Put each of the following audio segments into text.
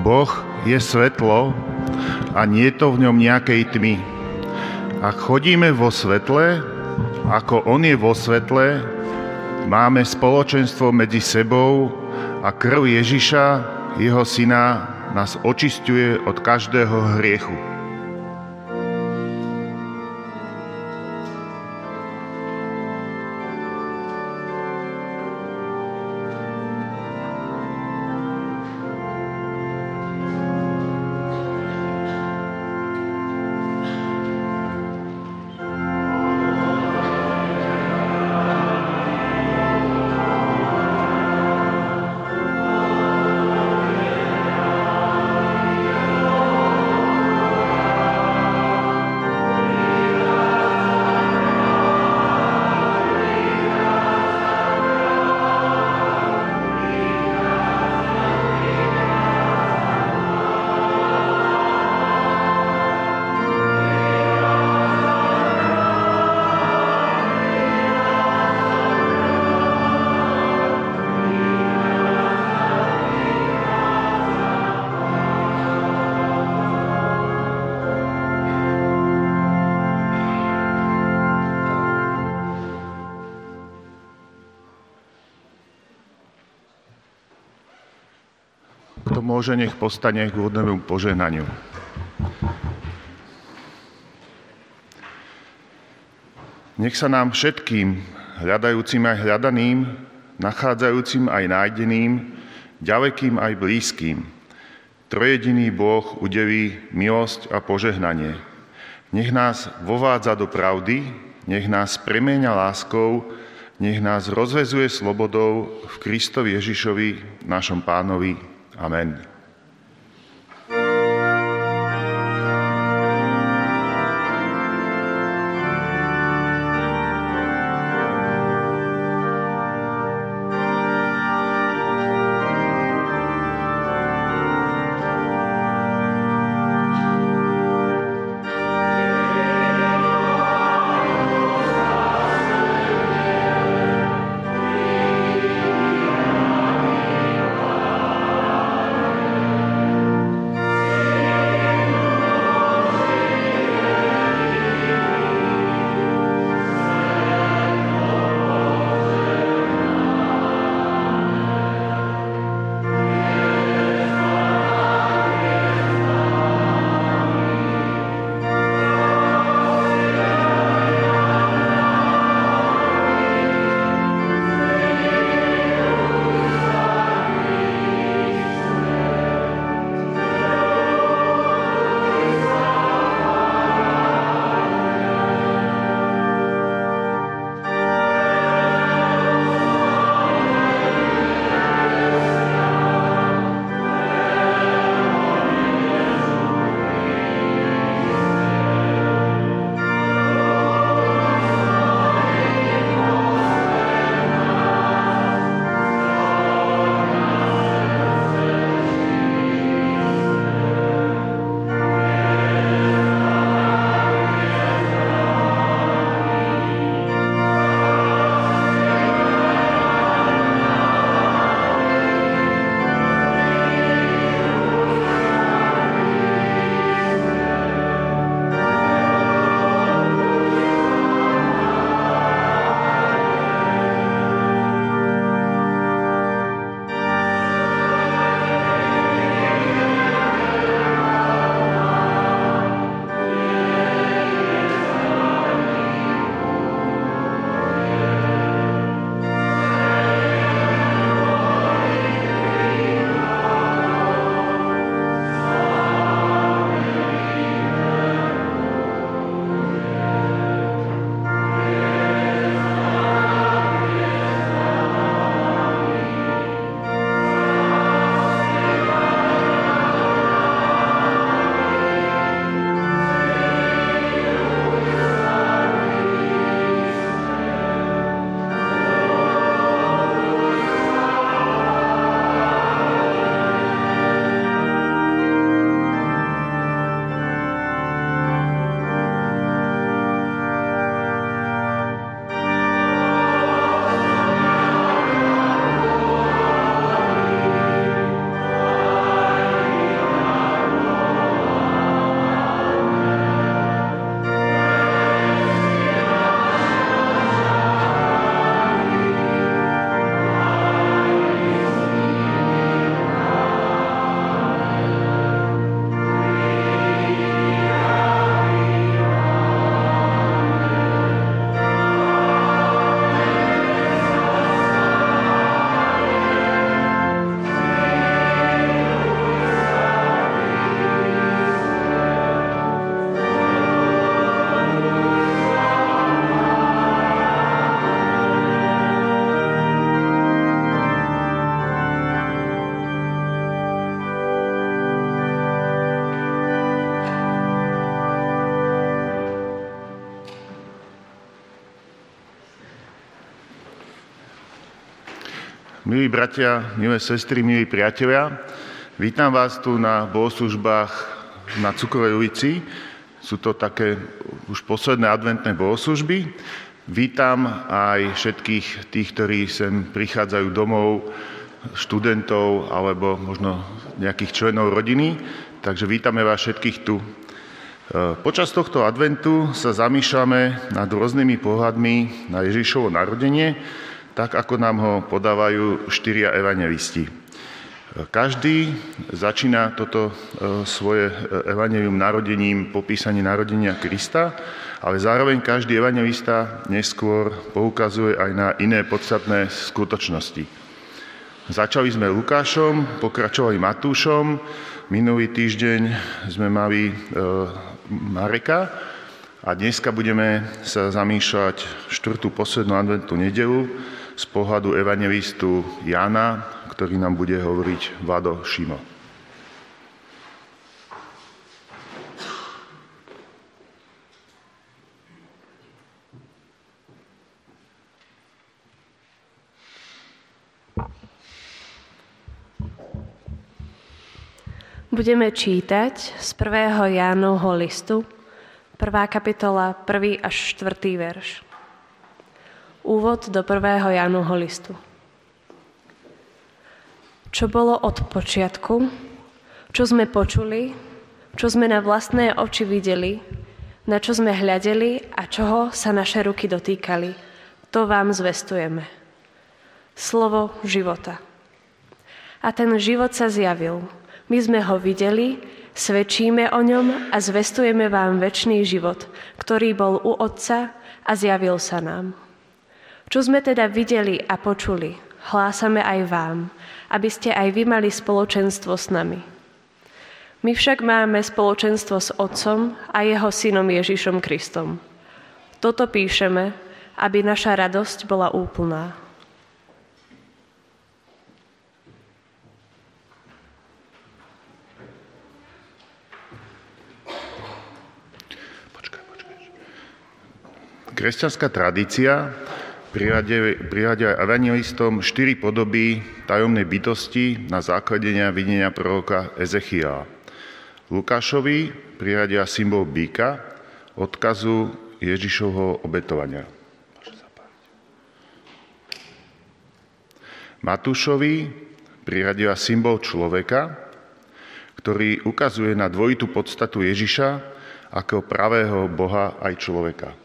Boh je svetlo a nie je to v ňom nejakej tmy. Ak chodíme vo svetle, ako on je vo svetle, máme spoločenstvo medzi sebou a krv Ježiša, jeho syna, nás očisťuje od každého hriechu. Kto môže, nech povstane k úvodnému požehnaniu. Nech sa nám všetkým, hľadajúcim aj hľadaným, nachádzajúcim aj nájdeným, ďalekým aj blízkym, trojjediný Boh udeví milosť a požehnanie. Nech nás vovádza do pravdy, nech nás premieňa láskou, nech nás rozväzuje slobodou v Kristovi Ježišovi, našom Pánovi. Amen. Milí bratia, milé sestry, milí priatelia, vítam vás tu na bohoslužbách na Cukrovej ulici. Sú to také už posledné adventné bohoslužby. Vítam aj všetkých tých, ktorí sem prichádzajú domov, študentov alebo možno nejakých členov rodiny. Takže vítame vás všetkých tu. Počas tohto adventu sa zamýšľame nad rôznymi pohľadmi na Ježišovo narodenie, tak ako nám ho podávajú 4 evanjelisti. Každý začína toto svoje evanjelium narodením, popísaním narodenia Krista, ale zároveň každý evanjelista neskôr poukazuje aj na iné podstatné skutočnosti. Začali sme Lukášom, pokračovali Matúšom, minulý týždeň sme mali Mareka a dneska budeme sa zamýšľať 4. poslednú adventnú nedeľu z pohľadu evanjelistu Jána, ktorý nám bude hovoriť Vlado Šimo. Budeme čítať z 1. Jánovho listu, 1. kapitola, 1. až 4. verš. Úvod do 1. Jánovho listu. Čo bolo od počiatku, čo sme počuli, čo sme na vlastné oči videli, na čo sme hľadeli a čoho sa naše ruky dotýkali, to vám zvestujeme. Slovo života. A ten život sa zjavil. My sme ho videli, svedčíme o ňom a zvestujeme vám večný život, ktorý bol u Otca a zjavil sa nám. Čo sme teda videli a počuli, hlásame aj vám, aby ste aj vy mali spoločenstvo s nami. My však máme spoločenstvo s Otcom a jeho synom Ježišom Kristom. Toto píšeme, aby naša radosť bola úplná. Kresťanská tradícia priradia evanjelistom 4 podoby tajomnej bytosti na základe videnia proroka Ezechiela. Lukášovi priradia symbol býka, odkazu Ježišovho obetovania. Matúšovi priradia symbol človeka, ktorý ukazuje na dvojitú podstatu Ježiša ako pravého Boha aj človeka.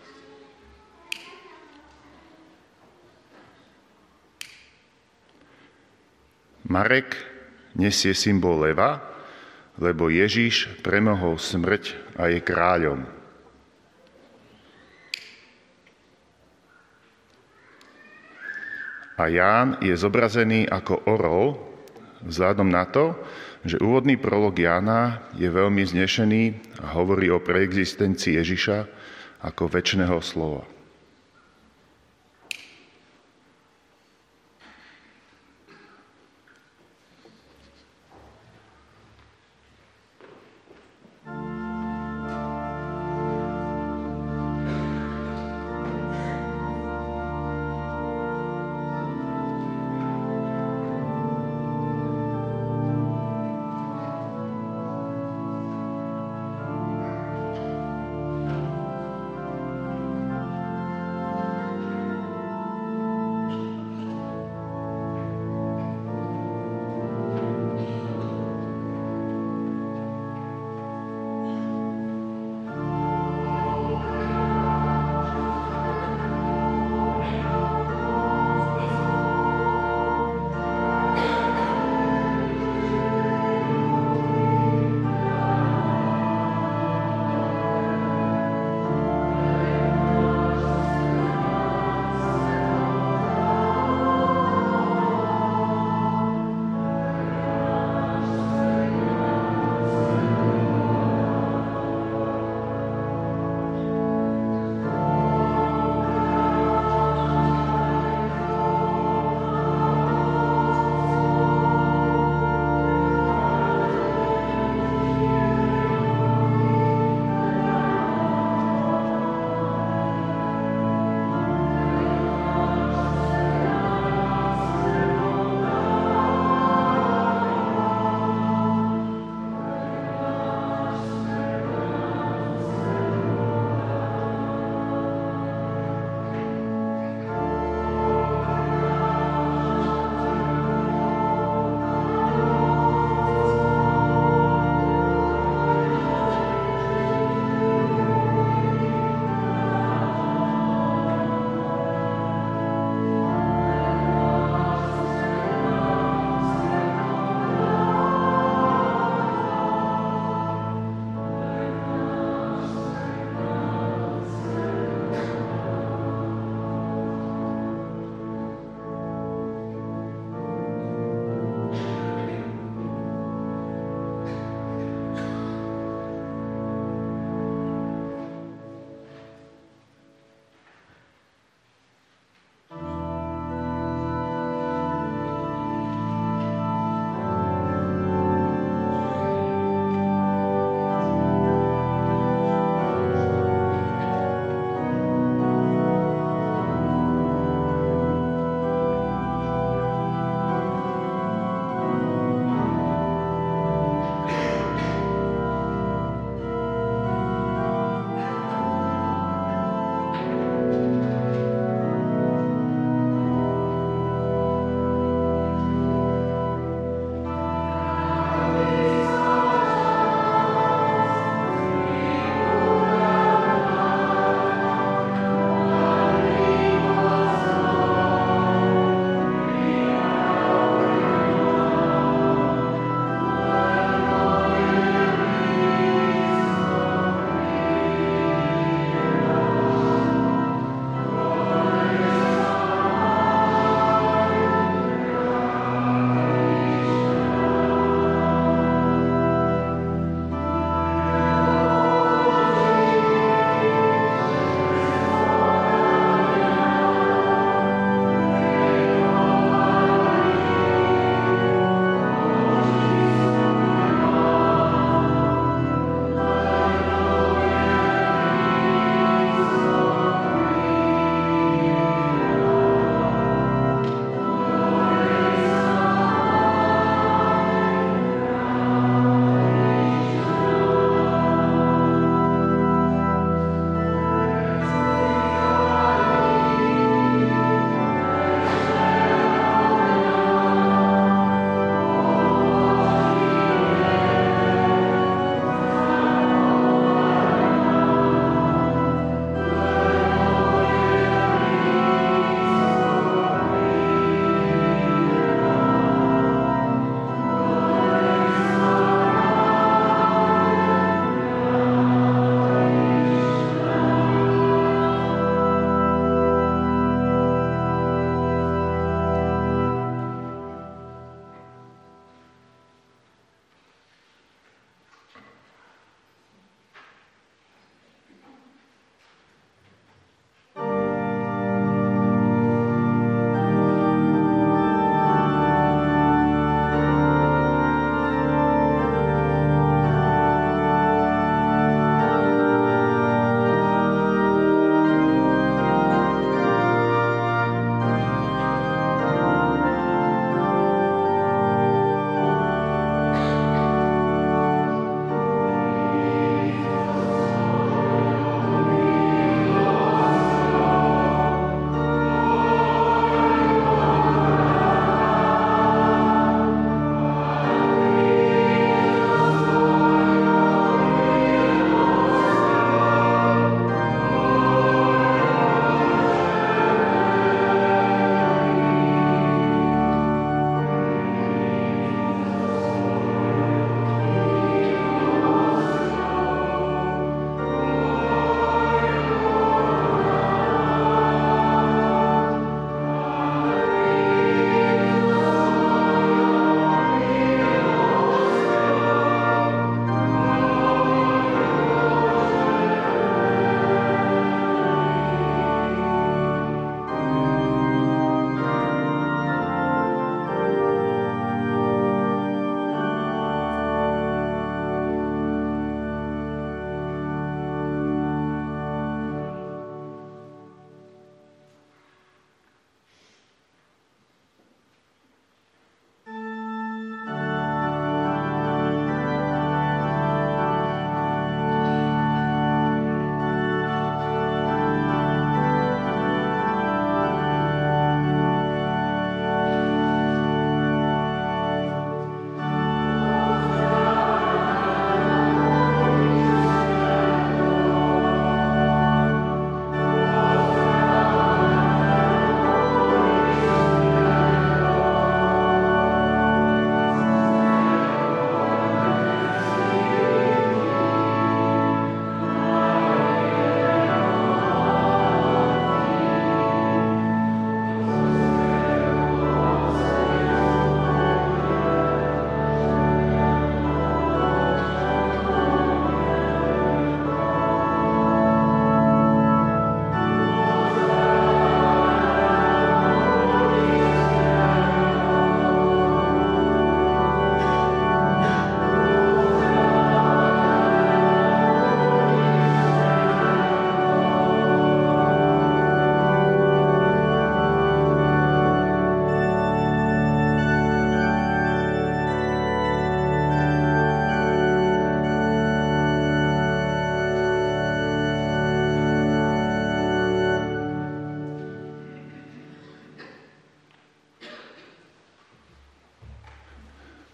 Marek nesie symbol leva, lebo Ježiš premohol smrť a je kráľom. A Ján je zobrazený ako orol, vzhľadom na to, že úvodný prolog Jána je veľmi znešený a hovorí o preexistencii Ježiša ako večného slova.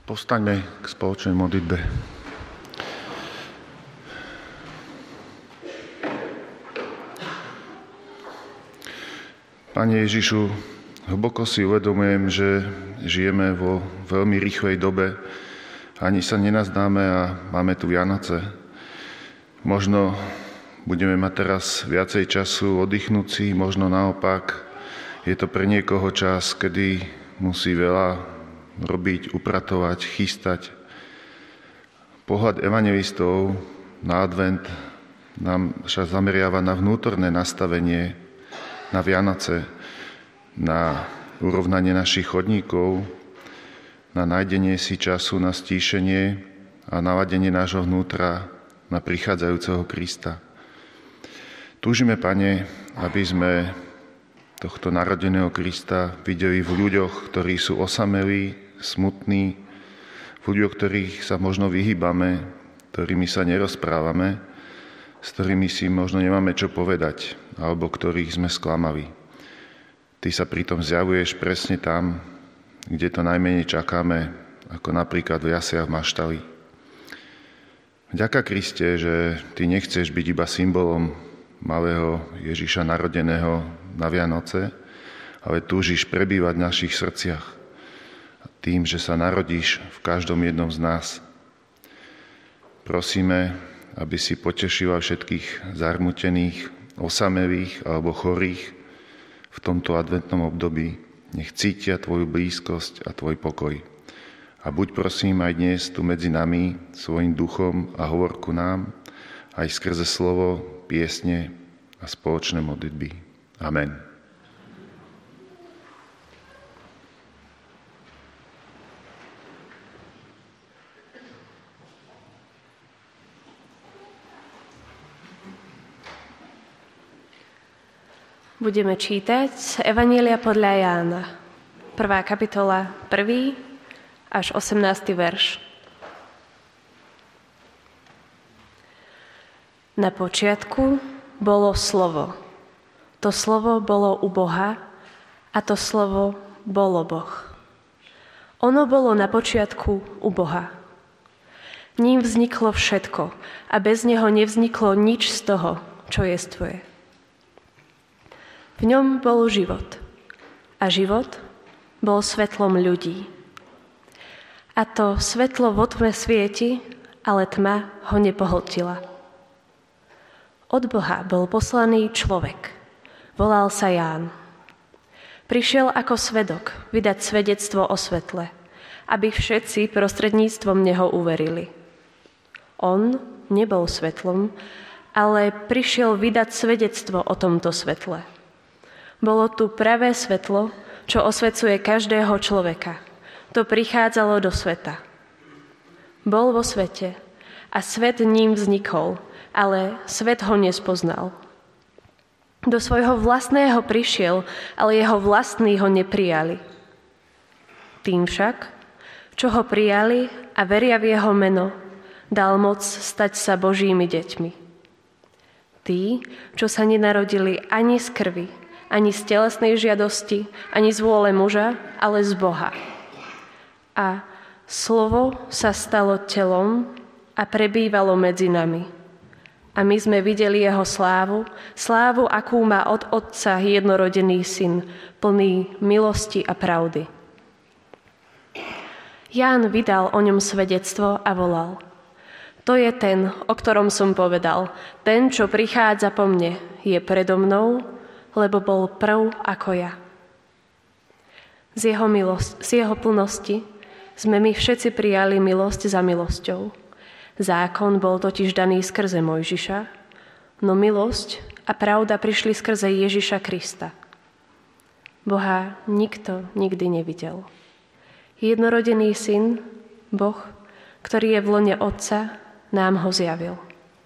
Povstaňme k spoločnej modlitbe. Pane Ježišu, hlboko si uvedomujem, že žijeme vo veľmi rýchlej dobe. Ani sa nenaznáme a máme tu Vianoce. Možno budeme mať teraz viacej času oddychnúci, možno naopak je to pre niekoho čas, kedy musí veľa robiť, upratovať, chystať. Pohľad evanjelistov na advent nám sa zameriava na vnútorné nastavenie, na Vianoce, na urovnanie našich chodníkov, na nájdenie si času na stíšenie a naladenie nášho vnútra na prichádzajúceho Krista. Túžime, Pane, aby sme tohto narodeného Krista videli v ľuďoch, ktorí sú osamelí, smutní, v ľuďoch, ktorých sa možno vyhýbame, ktorými sa nerozprávame, s ktorými si možno nemáme čo povedať, alebo ktorých sme sklamali. Ty sa pritom zjavuješ presne tam, kde to najmenej čakáme, ako napríklad v jasiach v maštali. Vďaka Kriste, že Ty nechceš byť iba symbolom malého Ježiša narodeného na Vianoce, ale túžiš prebývať v našich srdciach tým, že sa narodíš v každom jednom z nás. Prosíme, aby si potešila všetkých zarmutených, osamelých alebo chorých v tomto adventnom období. Nech cítia Tvoju blízkosť a Tvoj pokoj. A buď prosím aj dnes tu medzi nami svojim duchom a hovor ku nám, aj skrze slovo, piesne a spoločné modlitby. Amen. Budeme čítať z Evanjelia podľa Jána, 1. kapitola, 1. až 18. verš. Na počiatku bolo slovo. To slovo bolo u Boha a to slovo bolo Boh. Ono bolo na počiatku u Boha. Ním vzniklo všetko a bez neho nevzniklo nič z toho, čo jestvuje. V ňom bol život a život bol svetlom ľudí. A to svetlo vo tme svieti, ale tma ho nepohltila. Od Boha bol poslaný človek. Volal sa Ján. Prišiel ako svedok vydať svedectvo o svetle, aby všetci prostredníctvom neho uverili. On nebol svetlom, ale prišiel vydať svedectvo o tomto svetle. Bolo tu pravé svetlo, čo osvecuje každého človeka. To prichádzalo do sveta. Bol vo svete a svet ním vznikol, ale svet ho nespoznal. Do svojho vlastného prišiel, ale jeho vlastní ho neprijali. Tým však, čo ho prijali a veria v jeho meno, dal moc stať sa Božími deťmi. Tí, čo sa nenarodili ani z krvi, ani z telesnej žiadosti, ani z vôle muža, ale z Boha. A slovo sa stalo telom a prebývalo medzi nami. A my sme videli jeho slávu, akú má od Otca jednorodený syn, plný milosti a pravdy. Ján vydal o ňom svedectvo a volal: To je ten, o ktorom som povedal, ten, čo prichádza po mne, je predo mnou, lebo bol prv ako ja. Z jeho plnosti sme my všetci prijali milosť za milosťou. Zákon bol totiž daný skrze Mojžiša, no milosť a pravda prišli skrze Ježiša Krista. Boha nikto nikdy nevidel. Jednorodený syn, Boh, ktorý je v lone Otca, nám ho zjavil.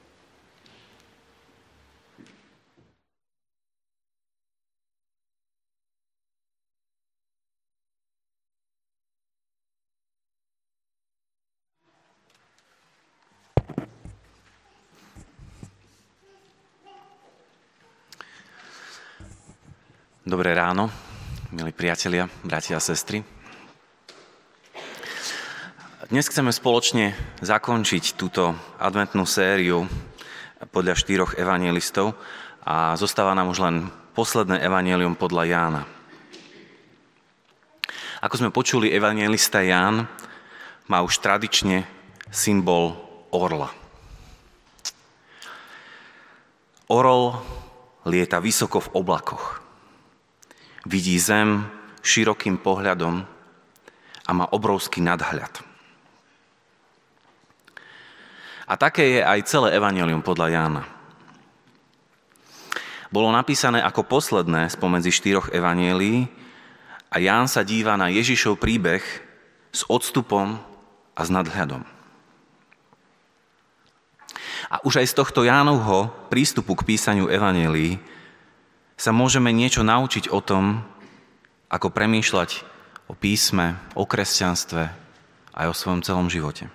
Dobré ráno, milí priatelia, bratia a sestry. Dnes chceme spoločne zakončiť túto adventnú sériu podľa 4 evanjelistov a zostáva nám už len posledné evanjelium podľa Jána. Ako sme počuli, evanjelista Ján má už tradične symbol orla. Orol lieta vysoko v oblakoch. Vidí zem širokým pohľadom a má obrovský nadhľad. A také je aj celé evanjelium podľa Jána. Bolo napísané ako posledné spomedzi 4 evanjelií a Ján sa díva na Ježišov príbeh s odstupom a s nadhľadom. A už aj z tohto Jánovho prístupu k písaniu evanjelií sa môžeme niečo naučiť o tom, ako premýšľať o písme, o kresťanstve aj o svojom celom živote.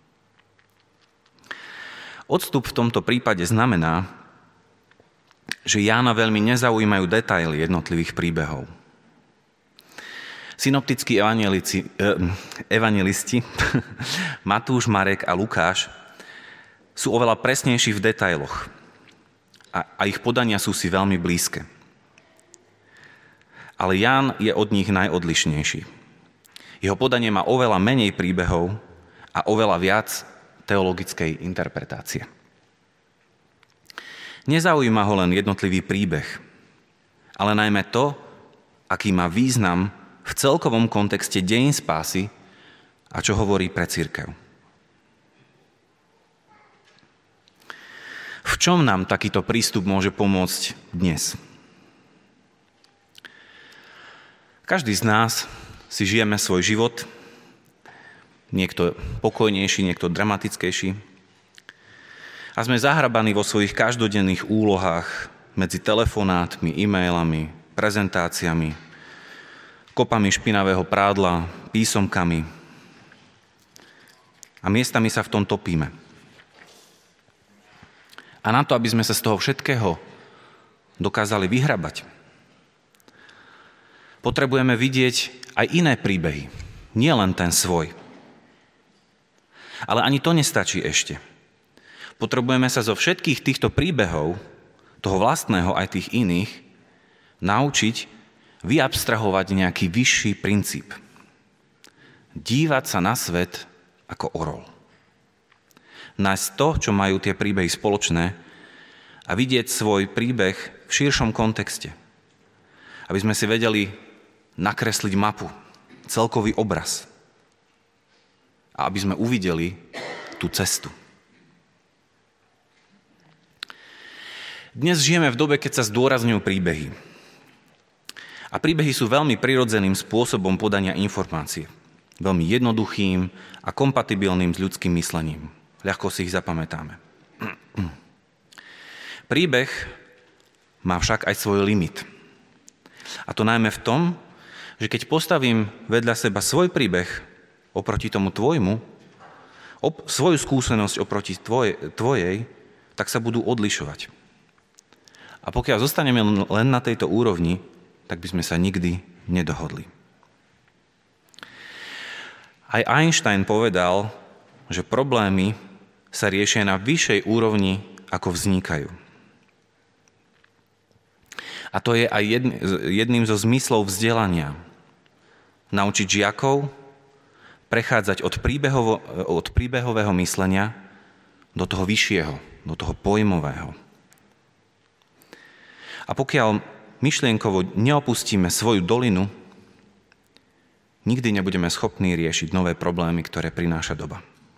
Odstup v tomto prípade znamená, že Jána veľmi nezaujímajú detaily jednotlivých príbehov. Synoptickí evanjelisti Matúš, Marek a Lukáš sú oveľa presnejší v detailoch a ich podania sú si veľmi blízke. Ale Ján je od nich najodlišnejší. Jeho podanie má oveľa menej príbehov a oveľa viac teologickej interpretácie. Nezaujíma ho len jednotlivý príbeh, ale najmä to, aký má význam v celkovom kontexte dejín spásy a čo hovorí pre cirkev. V čom nám takýto prístup môže pomôcť dnes? Každý z nás si žijeme svoj život, niekto pokojnejší, niekto dramatickejší. A sme zahrabaní vo svojich každodenných úlohách medzi telefonátmi, e-mailami, prezentáciami, kopami špinavého prádla, písomkami. A miestami sa v tom topíme. A na to, aby sme sa z toho všetkého dokázali vyhrabať, potrebujeme vidieť aj iné príbehy, nie len ten svoj. Ale ani to nestačí ešte. Potrebujeme sa zo všetkých týchto príbehov, toho vlastného aj tých iných, naučiť vyabstrahovať nejaký vyšší princíp. Dívať sa na svet ako orol. Nájsť to, čo majú tie príbehy spoločné a vidieť svoj príbeh v širšom kontexte. Aby sme si vedeli nakresliť mapu, celkový obraz. A aby sme uvideli tú cestu. Dnes žijeme v dobe, keď sa zdôrazňujú príbehy. A príbehy sú veľmi prirodzeným spôsobom podania informácie. Veľmi jednoduchým a kompatibilným s ľudským myslením. Ľahko si ich zapamätáme. Príbeh má však aj svoj limit. A to najmä v tom, že keď postavím vedľa seba svoj príbeh oproti tomu tvojmu, svoju skúsenosť oproti tvojej, tak sa budú odlišovať. A pokiaľ zostaneme len na tejto úrovni, tak by sme sa nikdy nedohodli. Aj Einstein povedal, že problémy sa riešia na vyššej úrovni, ako vznikajú. A to je aj jedným zo zmyslov vzdelania. Naučiť žiakov prechádzať od príbehového myslenia do toho vyššieho, do toho pojmového. A pokiaľ myšlienkovo neopustíme svoju dolinu, nikdy nebudeme schopní riešiť nové problémy, ktoré prináša doba.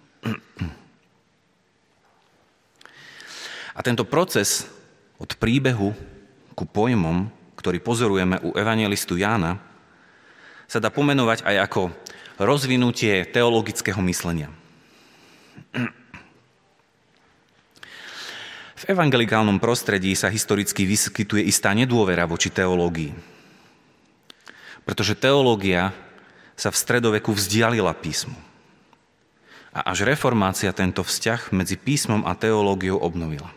A tento proces od príbehu ku pojmom, ktorý pozorujeme u evanjelistu Jána, sa dá pomenovať aj ako rozvinutie teologického myslenia. V evangelikálnom prostredí sa historicky vyskytuje istá nedôvera voči teológii. Pretože teológia sa v stredoveku vzdialila písmu. A až reformácia tento vzťah medzi písmom a teológiou obnovila.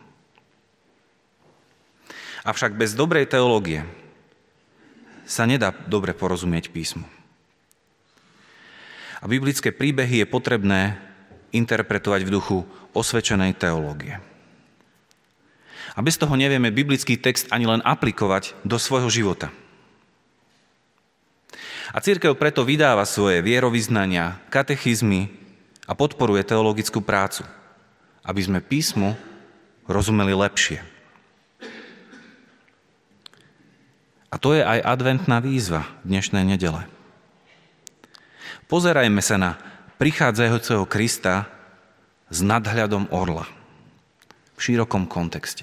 Avšak bez dobrej teológie sa nedá dobre porozumieť písmu. A biblické príbehy je potrebné interpretovať v duchu osvedčenej teológie. A bez toho nevieme biblický text ani len aplikovať do svojho života. A cirkev preto vydáva svoje vierovyznania, katechizmy a podporuje teologickú prácu, aby sme písmu rozumeli lepšie. A to je aj adventná výzva dnešnej nedele. Pozerajme sa na prichádzajúceho Krista s nadhľadom orla v širokom kontexte.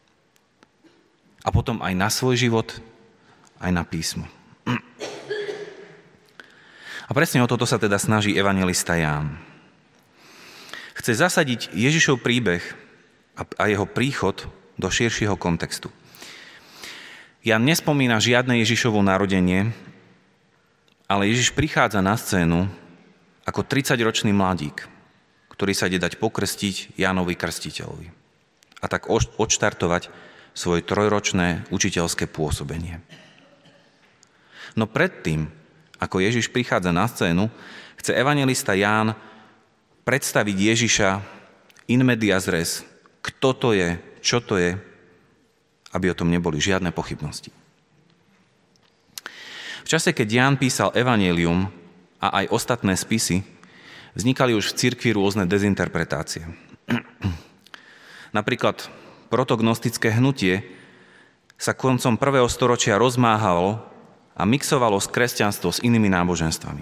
A potom aj na svoj život, aj na písmo. A presne o toto sa teda snaží evanjelista Ján. Chce zasadiť Ježišov príbeh a jeho príchod do širšieho kontextu. Ján nespomína žiadne Ježišovo narodenie, ale Ježiš prichádza na scénu ako 30-ročný mladík, ktorý sa ide dať pokrstiť Jánovi Krstiteľovi a tak odštartovať svoje 3-ročné učiteľské pôsobenie. No predtým, ako Ježiš prichádza na scénu, chce evanjelista Ján predstaviť Ježiša in medias res, kto to je, čo to je, aby o tom neboli žiadne pochybnosti. V čase, keď Ján písal evanjelium a aj ostatné spisy, vznikali už v cirkvi rôzne dezinterpretácie. Napríklad protognostické hnutie sa koncom 1. storočia rozmáhalo a mixovalo kresťanstvo s inými náboženstvami.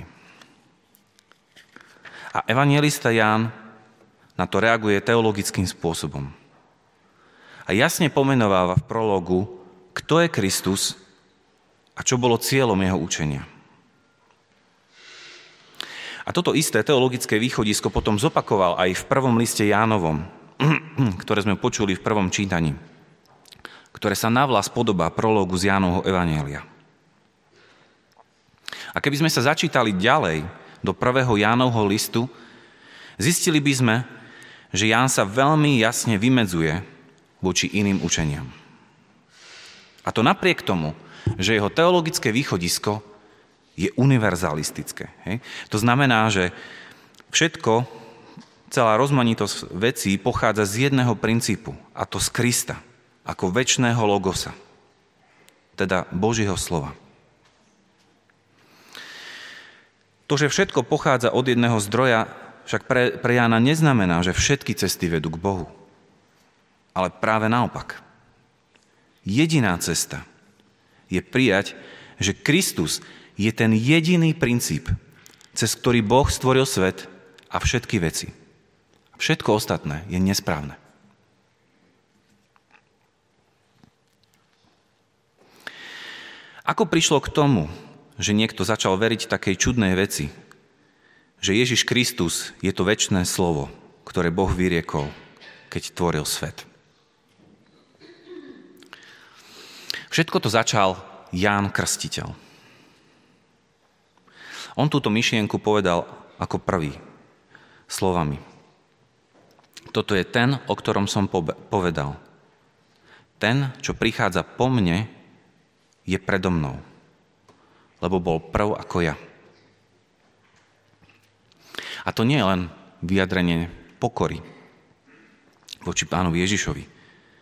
A evanjelista Ján na to reaguje teologickým spôsobom. A jasne pomenováva v prologu, kto je Kristus a čo bolo cieľom jeho učenia. A toto isté teologické východisko potom zopakoval aj v prvom liste Jánovom, ktoré sme počuli v prvom čítaní, ktoré sa navlas podobá prologu z Jánovho evanjelia. A keby sme sa začítali ďalej do 1. Jánovho listu, zistili by sme, že Ján sa veľmi jasne vymedzuje voči iným učeniam. A to napriek tomu, že jeho teologické východisko je univerzalistické. Hej? To znamená, že všetko, celá rozmanitosť vecí pochádza z jedného princípu, a to z Krista, ako večného logosa, teda Božieho slova. To, že všetko pochádza od jedného zdroja, však pre Jána neznamená, že všetky cesty vedú k Bohu. Ale práve naopak. Jediná cesta je prijať, že Kristus je ten jediný princíp, cez ktorý Boh stvoril svet a všetky veci. Všetko ostatné je nesprávne. Ako prišlo k tomu, že niekto začal veriť takej čudnej veci, že Ježiš Kristus je to večné slovo, ktoré Boh vyriekol, keď tvoril svet? Všetko to začal Ján Krstiteľ. On túto myšlienku povedal ako prvý slovami. Toto je ten, o ktorom som povedal. Ten, čo prichádza po mne, je predo mnou, lebo bol prv ako ja. A to nie je len vyjadrenie pokory voči Pánovi Ježišovi.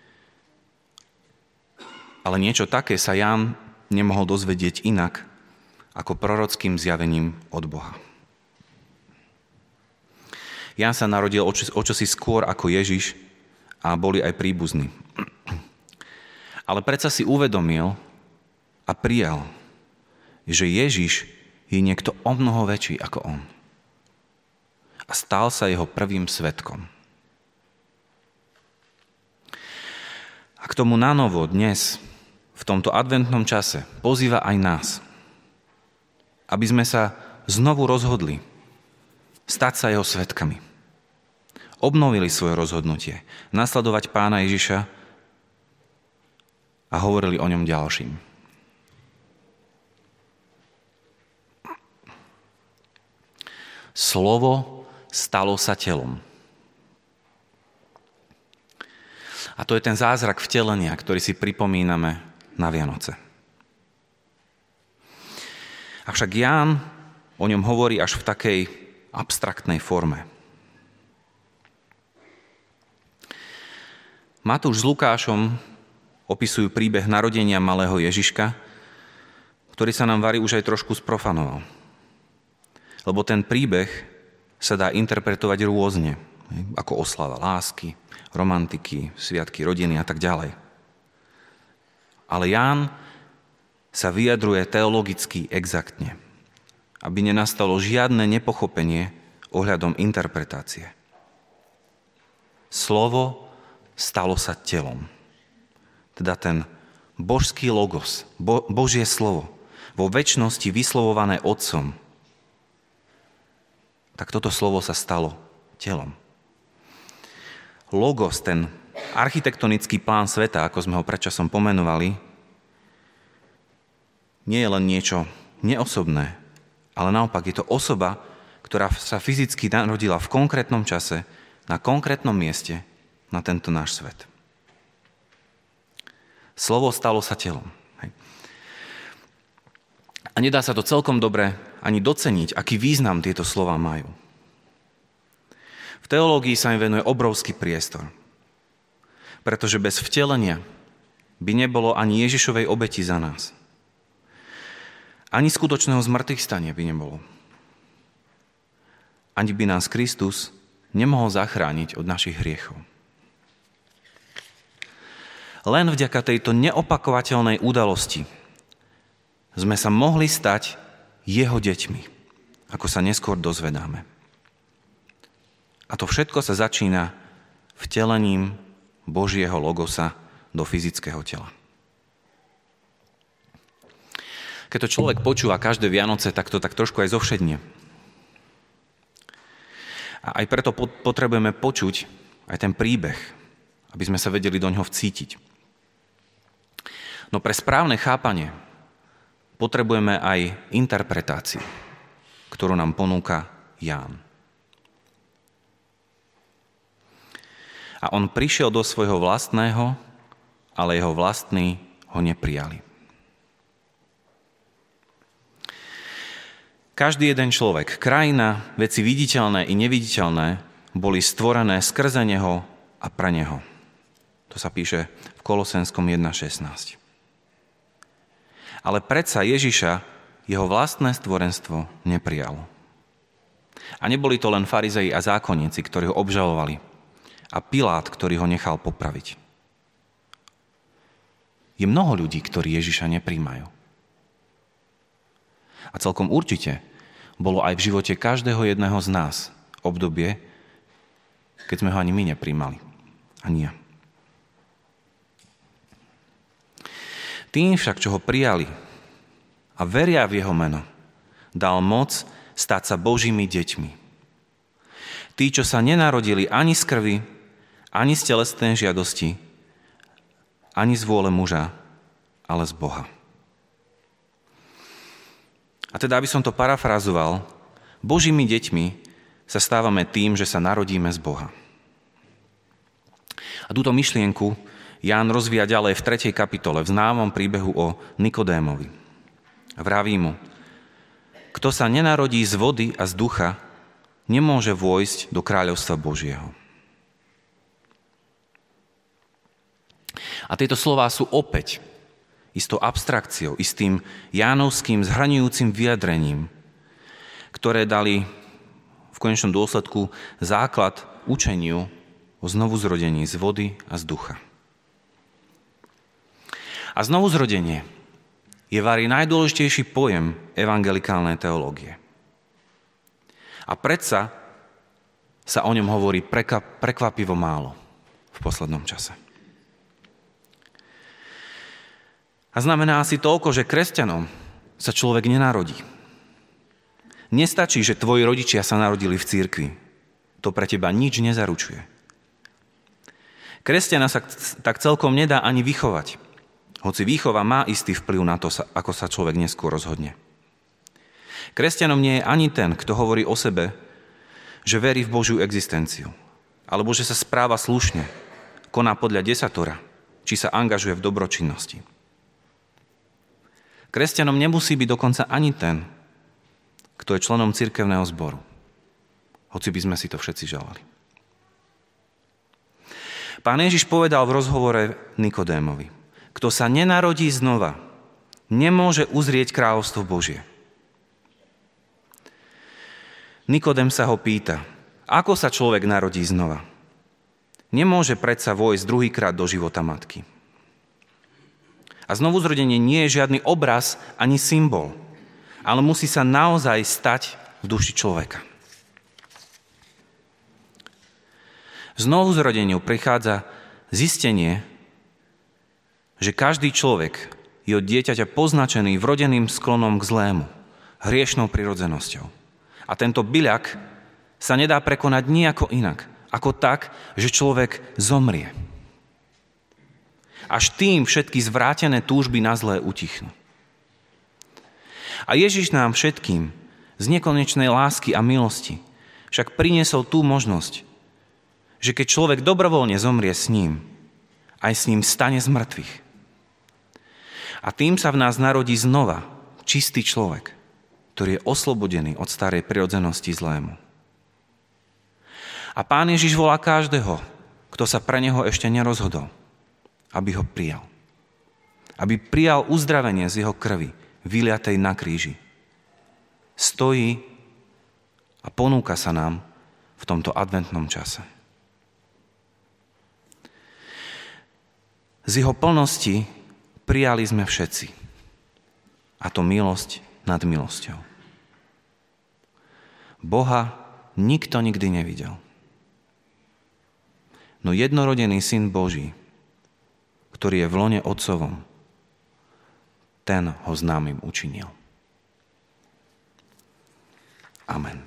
Ale niečo také sa Ján nemohol dozvedieť inak ako prorockým zjavením od Boha. Ján sa narodil o čosi skôr ako Ježiš a boli aj príbuzní. Ale predsa si uvedomil a prijal, že Ježiš je niekto o mnoho väčší ako on. A stal sa jeho prvým svedkom. A k tomu nanovo dnes, v tomto adventnom čase, pozýva aj nás, aby sme sa znovu rozhodli stať sa jeho svedkami. Obnovili svoje rozhodnutie, nasledovať Pána Ježiša a hovorili o ňom ďalším. Slovo stalo sa telom. A to je ten zázrak vtelenia, ktorý si pripomíname na Vianoce. Avšak Ján o ňom hovorí až v takej abstraktnej forme. Matúš s Lukášom opisujú príbeh narodenia malého Ježiška, ktorý sa nám varí už aj trošku sprofanoval. Lebo ten príbeh sa dá interpretovať rôzne, ako oslava lásky, romantiky, sviatky rodiny a tak ďalej. Ale Ján sa vyjadruje teologicky exaktne, aby nenastalo žiadne nepochopenie ohľadom interpretácie. Slovo stalo sa telom. Teda ten božský logos, Božie slovo, vo večnosti vyslovované Otcom, tak toto slovo sa stalo telom. Logos, ten architektonický plán sveta, ako sme ho predčasom pomenovali, nie je len niečo neosobné, ale naopak je to osoba, ktorá sa fyzicky narodila v konkrétnom čase, na konkrétnom mieste, na tento náš svet. Slovo stalo sa telom. A nedá sa to celkom dobre ani doceniť, aký význam tieto slova majú. V teológii sa im venuje obrovský priestor, pretože bez vtelenia by nebolo ani Ježišovej obeti za nás. Ani skutočného zmŕtvychstania by nebolo. Ani by nás Kristus nemohol zachrániť od našich hriechov. Len vďaka tejto neopakovateľnej udalosti sme sa mohli stať jeho deťmi, ako sa neskôr dozvedáme. A to všetko sa začína vtelením Božieho logosa do fyzického tela. Keď to človek počúva každé Vianoce, tak to tak trošku aj zovšednie. A aj preto potrebujeme počuť aj ten príbeh, aby sme sa vedeli do ňoho vcítiť. No pre správne chápanie potrebujeme aj interpretáciu, ktorú nám ponúka Ján. A on prišiel do svojho vlastného, ale jeho vlastní ho neprijali. Každý jeden človek, krajina, veci viditeľné i neviditeľné, boli stvorené skrze neho a pre neho. To sa píše v Kolosenskom 1.16. Ale predsa Ježiša jeho vlastné stvorenstvo neprijalo. A neboli to len farizei a zákonníci, ktorí ho obžalovali, a Pilát, ktorý ho nechal popraviť. Je mnoho ľudí, ktorí Ježiša nepríjmajú. A celkom určite bolo aj v živote každého jedného z nás obdobie, keď sme ho ani my nepríjmali. Ani ja. Tým však, čo ho prijali a veria v jeho meno, dal moc stať sa Božími deťmi. Tí, čo sa nenarodili ani z krvi, ani z telesnej žiadosti, ani z vôle muža, ale z Boha. A teda, aby som to parafrazoval, Božími deťmi sa stávame tým, že sa narodíme z Boha. A túto myšlienku Ján rozvíja ďalej v 3. kapitole, v známom príbehu o Nikodémovi. Vraví mu, kto sa nenarodí z vody a z ducha, nemôže vojsť do kráľovstva Božieho. A tieto slová sú opäť istou abstrakciou, istým jánovským zhraňujúcim vyjadrením, ktoré dali v konečnom dôsledku základ učeniu o znovuzrodení z vody a z ducha. A znovuzrodenie je vari najdôležitejší pojem evangelikálnej teológie. A predsa sa o ňom hovorí prekvapivo málo v poslednom čase. A znamená asi toľko, že kresťanom sa človek nenarodí. Nestačí, že tvoji rodičia sa narodili v cirkvi. To pre teba nič nezaručuje. Kresťana sa tak celkom nedá ani vychovať. Hoci výchova má istý vplyv na to, ako sa človek neskôr rozhodne. Kresťanom nie je ani ten, kto hovorí o sebe, že verí v Božiu existenciu, alebo že sa správa slušne, koná podľa desatora, či sa angažuje v dobročinnosti. Kresťanom nemusí byť dokonca ani ten, kto je členom cirkevného zboru. hoci by sme si to všetci želali. Pán Ježiš povedal v rozhovore Nikodémovi: kto sa nenarodí znova, nemôže uzrieť kráľovstvo Božie. Nikodém sa ho pýta: ako sa človek narodí znova? Nemôže predsa vojsť druhýkrát do života matky. A znovuzrodenie nie je žiadny obraz ani symbol, ale musí sa naozaj stať v duši človeka. Znovuzrodeniu prichádza zistenie, že každý človek je od dieťaťa poznačený vrodeným sklonom k zlému, hriešnou prirodzenosťou. A tento byľak sa nedá prekonať nijako inak, ako tak, že človek zomrie. Až tým všetky zvrátené túžby na zlé utichnú. A Ježiš nám všetkým z nekonečnej lásky a milosti však priniesol tú možnosť, že keď človek dobrovoľne zomrie s ním, aj s ním stane z mŕtvych. A tým sa v nás narodí znova čistý človek, ktorý je oslobodený od starej prirodzenosti zlému. A Pán Ježiš volá každého, kto sa pre neho ešte nerozhodol, aby ho prijal. Aby prijal uzdravenie z jeho krvi, vyliatej na kríži. Stojí a ponúka sa nám v tomto adventnom čase. Z jeho plnosti prijali sme všetci. A to milosť nad milosťou. Boha nikto nikdy nevidel. No jednorodený Syn Boží, ktorý je v lone Otcovom, ten ho známym učinil. Amen.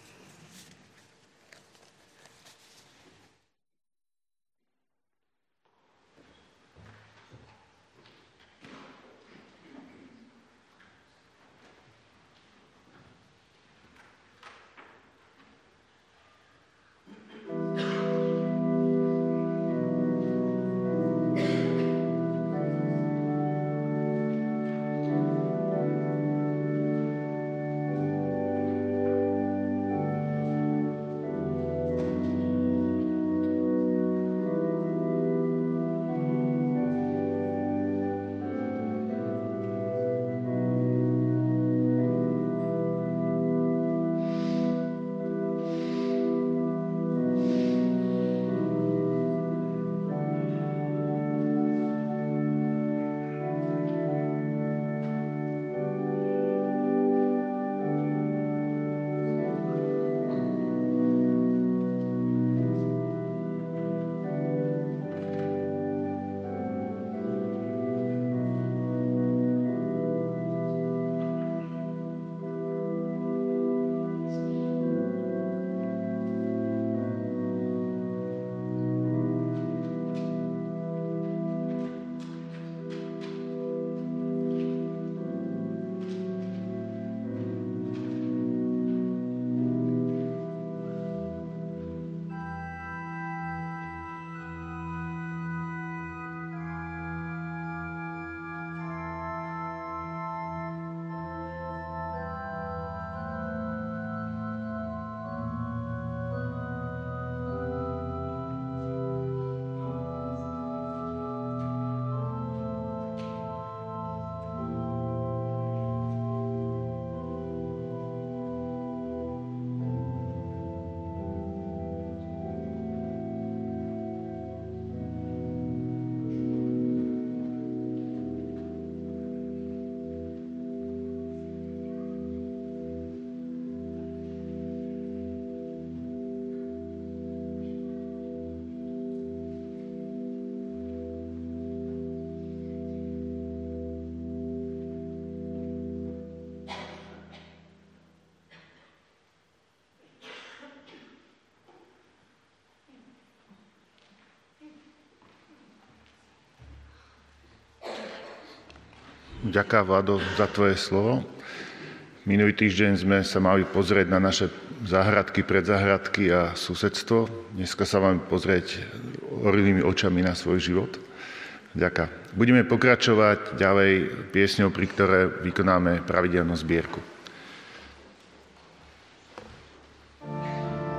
Ďakujem, Vlado, za tvoje slovo. Minulý týždeň sme sa mali pozrieť na naše záhradky, predzahradky a susedstvo. Dneska sa máme pozrieť orlými očami na svoj život. Ďakujem. Budeme pokračovať ďalej piesňou, pri ktorej vykonáme pravidelnú zbierku.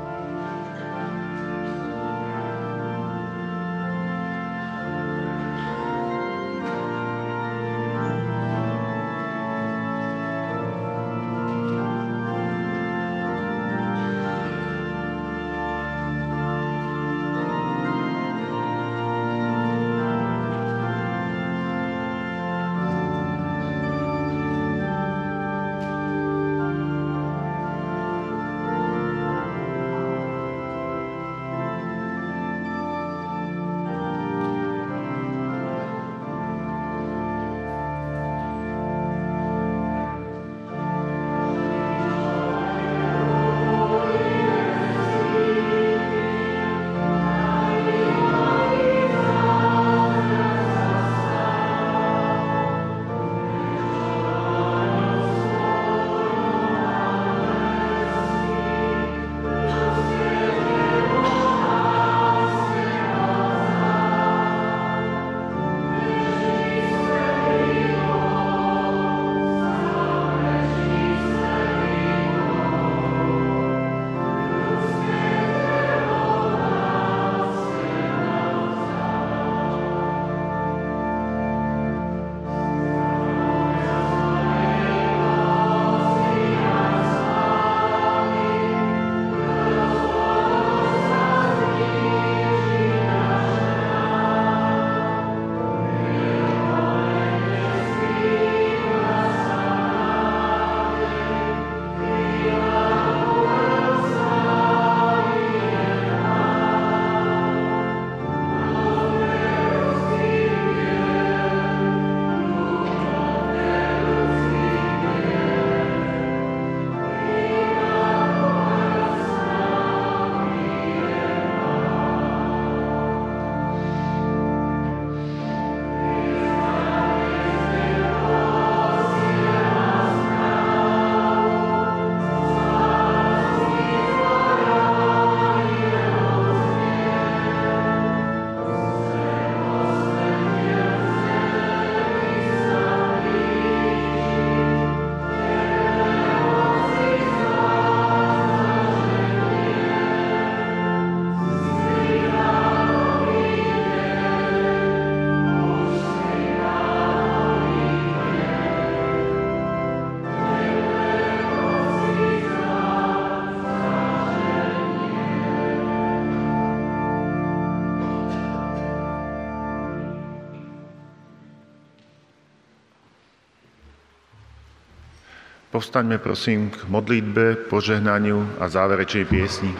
Povstaňme prosím k modlitbe, požehnaniu a záverečnej piesni.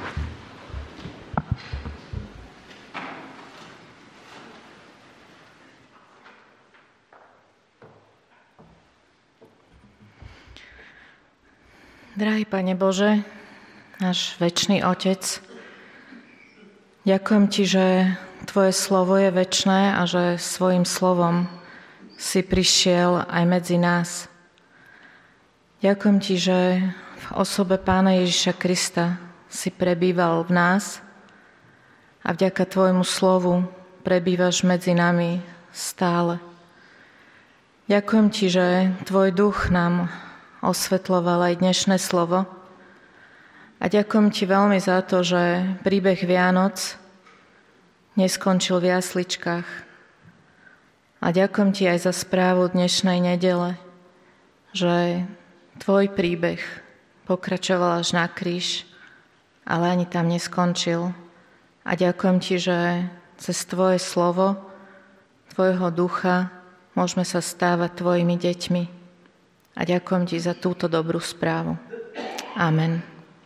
Drahý Pane Bože, náš večný Otec, ďakujem Ti, že Tvoje slovo je večné a že svojim slovom si prišiel aj medzi nás. Ďakujem Ti, že v osobe Pána Ježiša Krista si prebýval v nás a vďaka Tvojmu slovu prebývaš medzi nami stále. Ďakujem Ti, že Tvoj duch nám osvetľoval aj dnešné slovo. A ďakujem Ti veľmi za to, že príbeh Vianoc neskončil v jasličkách. A ďakujem Ti aj za správu dnešnej nedele, že Tvoj príbeh pokračoval až na kríž, ale ani tam neskončil. A ďakujem Ti, že cez Tvoje slovo, Tvojho ducha môžeme sa stávať Tvojimi deťmi. A ďakujem Ti za túto dobrú správu. Amen.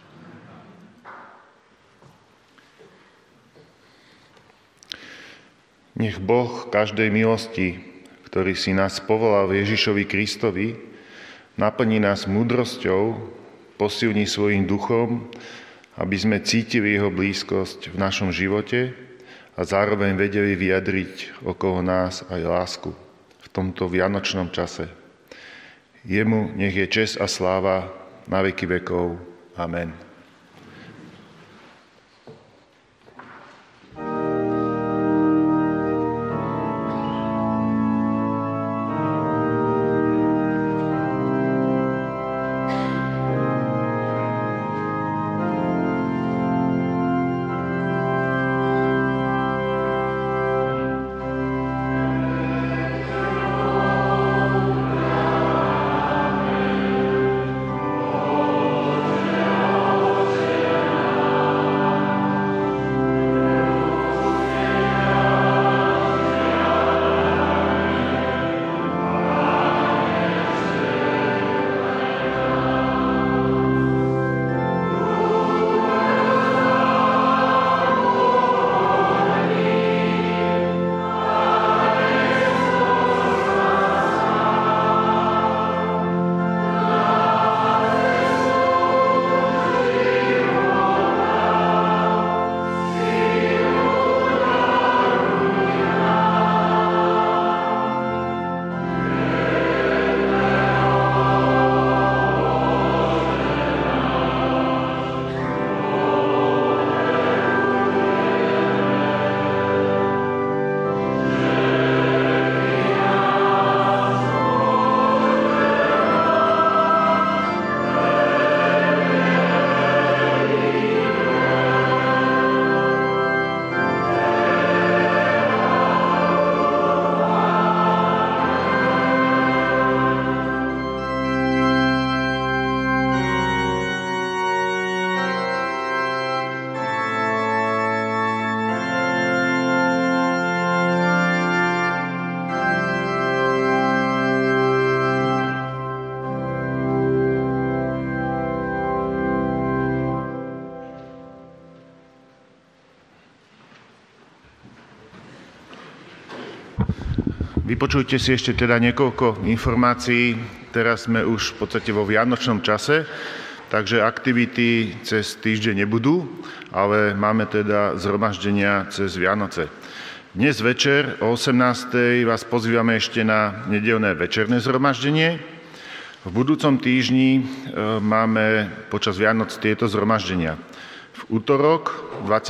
Nech Boh každej milosti, ktorý si nás povolal Ježišovi Kristovi, naplní nás múdrosťou, posilní svojím duchom, aby sme cítili jeho blízkosť v našom živote a zároveň vedeli vyjadriť okolo nás aj lásku v tomto vianočnom čase. Jemu nech je česť a sláva na veky vekov. Amen. Vypočujte si ešte teda niekoľko informácií. Teraz sme už v podstate vo vianočnom čase, takže aktivity cez týždeň nebudú, ale máme teda zhromaždenia cez Vianoce. Dnes večer o 18:00 vás pozývame ešte na nedeľné večerné zhromaždenie. V budúcom týždni máme počas Vianoc tieto zhromaždenia. V útorok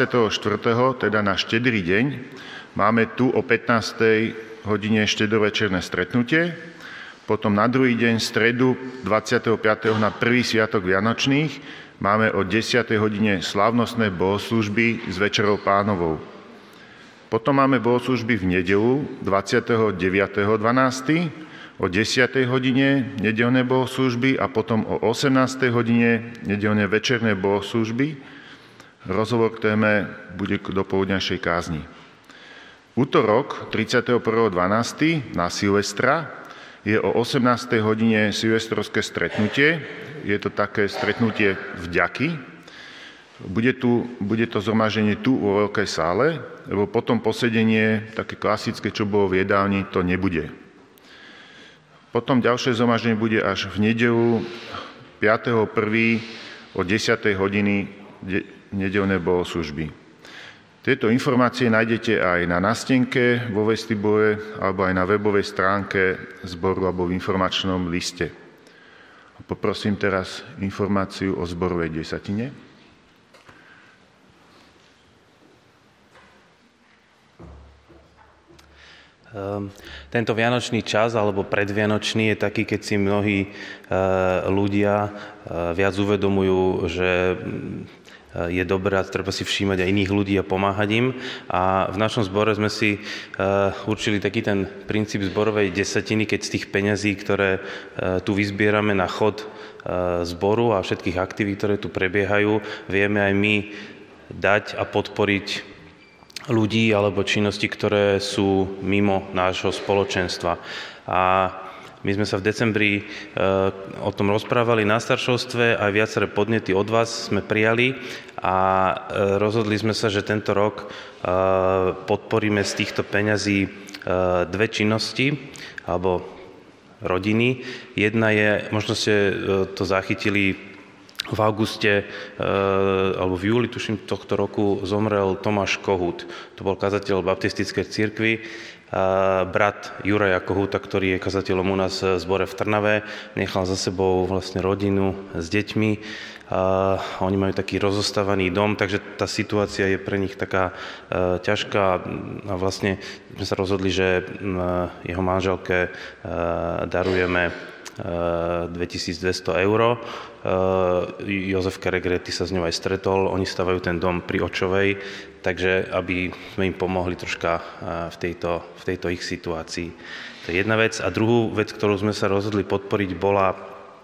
24., teda na štedrý deň, máme tu o 15:00 hodine štedrovečerné stretnutie, potom na druhý deň, stredu 25. na prvý sviatok Vianočných, máme o 10. hodine slávnostné bohoslúžby s Večerou Pánovou. Potom máme bohoslúžby v nedeľu 29.12. o 10. hodine nedeľné bohoslúžby a potom o 18. hodine nedeľné večerné bohoslúžby. Rozhovor k téme bude k dopoludňajšej kázni. Útorok 31.12. na Silvestra je o 18. hodine silvestrovské stretnutie. Je to také stretnutie vďaky. Bude to zhromaždenie tu vo veľkej sále, lebo potom posedenie, také klasické, čo bolo v jedálni, to nebude. Potom ďalšie zhromaždenie bude až v nedeľu 5.1. o 10. hodiny nedeľné bohoslužby. Tieto informácie nájdete aj na nástenke vo vestibule alebo aj na webovej stránke zboru alebo v informačnom liste. Poprosím teraz informáciu o zborovej desatine. Tento vianočný čas alebo predvianočný je taký, keď si mnohí ľudia viac uvedomujú, že je dobré a treba si všímať aj iných ľudí a pomáhať im. A v našom zbore sme si určili taký ten princíp zborovej desatiny, keď z tých peňazí, ktoré tu vyzbierame na chod zboru a všetkých aktivít, ktoré tu prebiehajú, vieme aj my dať a podporiť ľudí alebo činnosti, ktoré sú mimo nášho spoločenstva. A my sme sa v decembri o tom rozprávali na staršovstve, aj viaceré podnety od vás sme prijali a rozhodli sme sa, že tento rok podporíme z týchto peňazí dve činnosti alebo rodiny. Jedna je, možno ste to zachytili, v auguste alebo v júli, tuším, tohto roku zomrel Tomáš Kohút. To bol kazateľ baptistickej cirkvi, brat Juraja Kohúta, ktorý je kazateľom u nás v zbore v Trnave. Nechal za sebou vlastne rodinu s deťmi. Oni majú taký rozostávaný dom, takže tá situácia je pre nich taká ťažká a vlastne sme sa rozhodli, že jeho manželke darujeme 2200 €. Jozef Keregrety sa s ňou aj stretol, oni stavajú ten dom pri Očovej, takže aby sme im pomohli troška v tejto ich situácii. To je jedna vec. A druhú vec, ktorú sme sa rozhodli podporiť, bola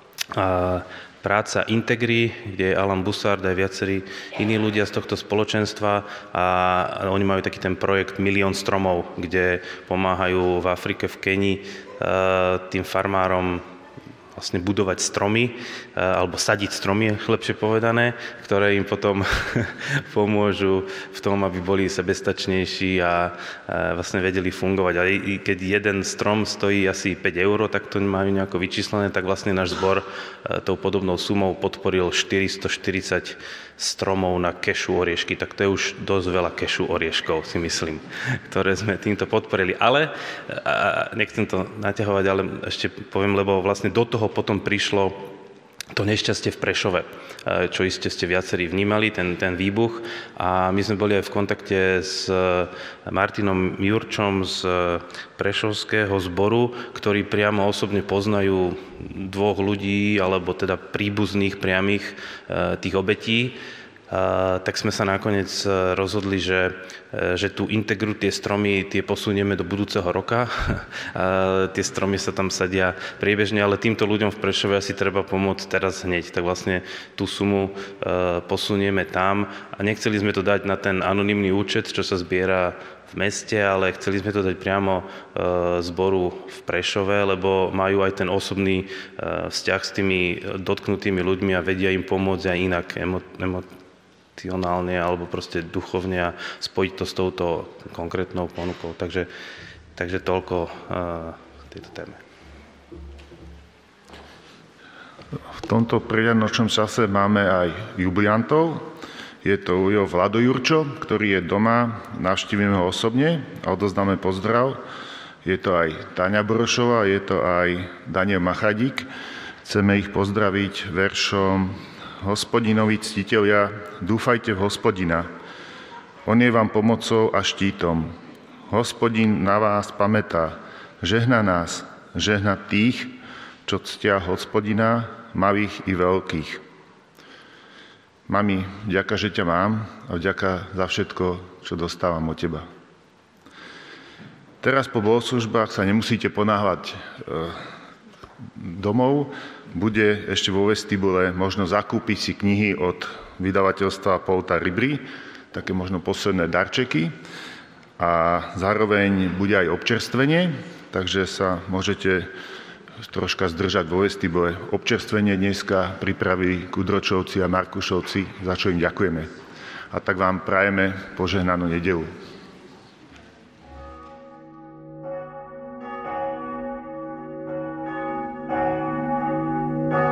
práca Integry, kde je Alan Bussard aj viacerí iní ľudia z tohto spoločenstva a oni majú taký ten projekt Milión stromov, kde pomáhajú v Afrike, v Kenii tým farmárom vlastne budovať stromy, alebo sadiť stromy, lepšie povedané, ktoré im potom pomôžu v tom, aby boli sebestačnejší a vlastne vedeli fungovať. A keď jeden strom stojí asi 5 €, tak to majú nejako vyčíslené, tak vlastne náš zbor tou podobnou sumou podporil 440 stromov na kešu oriešky, tak to je už dosť veľa kešu orieškov, si myslím, ktoré sme týmto podporili. Ale, nechcem to naťahovať, ale ešte poviem, lebo vlastne do toho potom prišlo to nešťastie v Prešove, čo iste ste viacerí vnímali, ten výbuch. A my sme boli aj v kontakte s Martinom Jurčom z Prešovského zboru, ktorí priamo osobne poznajú dvoch ľudí, alebo teda príbuzných priamých tých obetí. Tak sme sa nakoniec rozhodli, že tú Integru, tie stromy, tie posunieme do budúceho roka. Tie stromy sa tam sadia priebežne, ale týmto ľuďom v Prešove asi treba pomôcť teraz hneď. Tak vlastne tú sumu posunieme tam a nechceli sme to dať na ten anonymný účet, čo sa zbiera v meste, ale chceli sme to dať priamo zboru v Prešove, lebo majú aj ten osobný vzťah s tými dotknutými ľuďmi a vedia im pomôcť aj inak emocionálne alebo proste duchovne a spojiť to s touto konkrétnou ponukou. Takže toľko tejto téme. V tomto predvianočnom čase máme aj jubiliantov. Je to Ujo Vlado Jurčo, ktorý je doma, navštívime ho osobne a odozdáme pozdrav. Je to aj Táňa Borošová, je to aj Daniel Machadík. Chceme ich pozdraviť veršom Hospodinovi ctitelia, dúfajte v Hospodina. On je vám pomocou a štítom. Hospodin na vás pamätá, žehna nás, žehna tých, čo ctia Hospodina, malých i veľkých. Mami, vďaka, že ťa mám a vďaka za všetko, čo dostávam od teba. Teraz po bohoslužbách sa nemusíte ponáhľať domov, bude ešte vo vestibule možno zakúpiť si knihy od vydavateľstva Pouta Rybry, také možno posledné darčeky a zároveň bude aj občerstvenie, takže sa môžete troška zdržať vo vestibule. Občerstvenie dneska pripravili Kudročovci a Markušovci, za čo im ďakujeme. A tak vám prajeme požehnanú nedeľu.